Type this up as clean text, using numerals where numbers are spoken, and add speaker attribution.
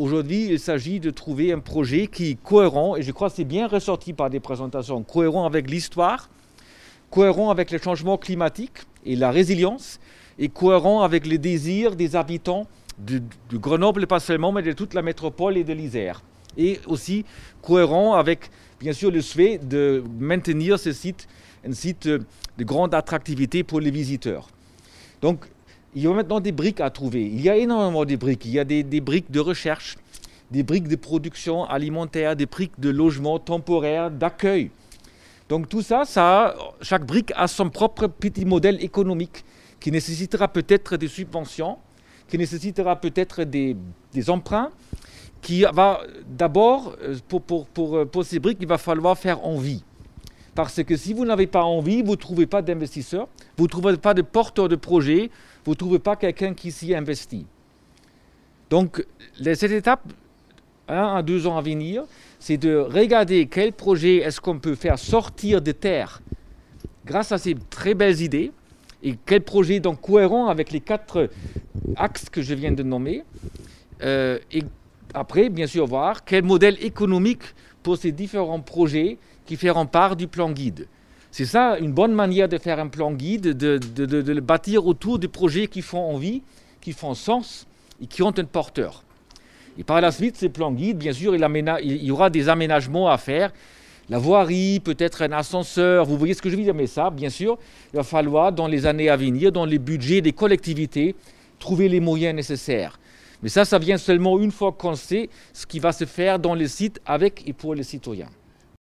Speaker 1: Aujourd'hui, il s'agit de trouver un projet qui est cohérent, et je crois que c'est bien ressorti par des présentations, cohérent avec l'histoire, cohérent avec le changement climatique et la résilience, et cohérent avec les désirs des habitants de Grenoble, pas seulement, mais de toute la métropole et de l'Isère. Et aussi cohérent avec, bien sûr, le souhait de maintenir ce site, un site de grande attractivité pour les visiteurs. Donc, il y a maintenant des briques à trouver. Il y a énormément de briques. Il y a des briques de recherche, des briques de production alimentaire, des briques de logement temporaire, d'accueil. Donc tout ça, chaque brique a son propre petit modèle économique qui nécessitera peut-être des subventions, qui nécessitera peut-être des emprunts, qui va d'abord, pour ces briques, il va falloir faire envie. Parce que si vous n'avez pas envie, vous ne trouvez pas d'investisseurs, vous ne trouvez pas de porteurs de projets, vous ne trouvez pas quelqu'un qui s'y investit. Donc, cette étape, 1 à 2 ans à venir, c'est de regarder quel projet est-ce qu'on peut faire sortir de terre grâce à ces très belles idées, et quel projet donc cohérent avec les 4 axes que je viens de nommer, et après, bien sûr, voir quel modèle économique pour ces différents projets qui feront part du plan guide. C'est ça, une bonne manière de faire un plan guide, de le bâtir autour de projets qui font envie, qui font sens et qui ont un porteur. Et par la suite, ces plans guides, bien sûr, il y aura des aménagements à faire. La voirie, peut-être un ascenseur, vous voyez ce que je veux dire, mais ça, bien sûr, il va falloir, dans les années à venir, dans les budgets des collectivités, trouver les moyens nécessaires. Mais ça vient seulement une fois qu'on sait ce qui va se faire dans les sites avec et pour les citoyens.